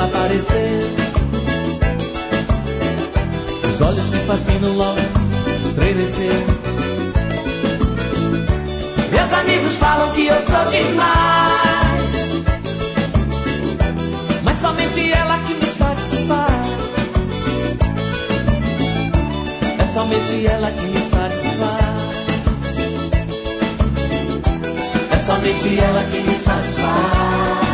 ela aparecer. Os olhos que fascinam logo estremecer. Meus amigos falam que eu sou demais, mas somente ela que me satisfaz. É somente ela que me satisfaz. É somente ela que me satisfaz.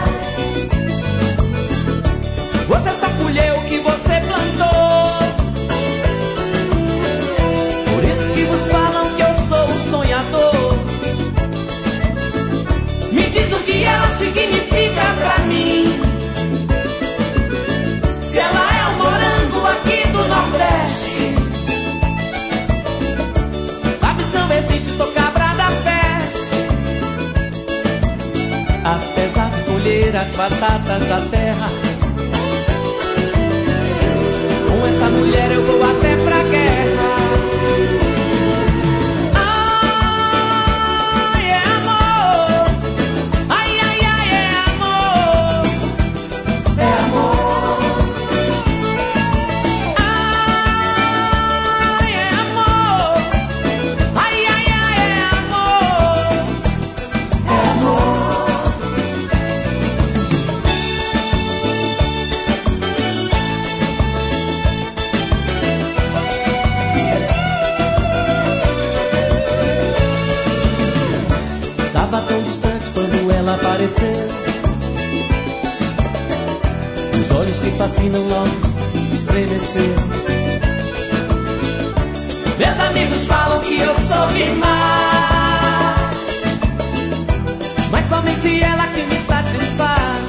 Você só colheu o que você plantou. Por isso que vos falam que eu sou um sonhador. Me diz o que ela significa pra mim. Se ela é um morango aqui do Nordeste. Sabes, não existe, sou cabra da peste. Apesar de colher as batatas da terra, com essa mulher eu vou até pra guerra. Ai, é amor. Ai, ai, ai, é amor. É amor. Ai, é amor. Ai, ai, ai, é amor. É amor. Tava tão distante quando ela apareceu. Os olhos que fascinam logo estremeceram. Meus amigos falam que eu sou demais, mas somente ela que me satisfaz.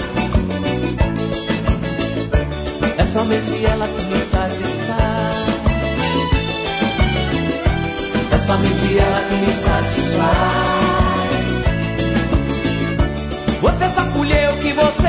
É somente ela que me satisfaz. É somente ela que me satisfaz. Você só colheu o que você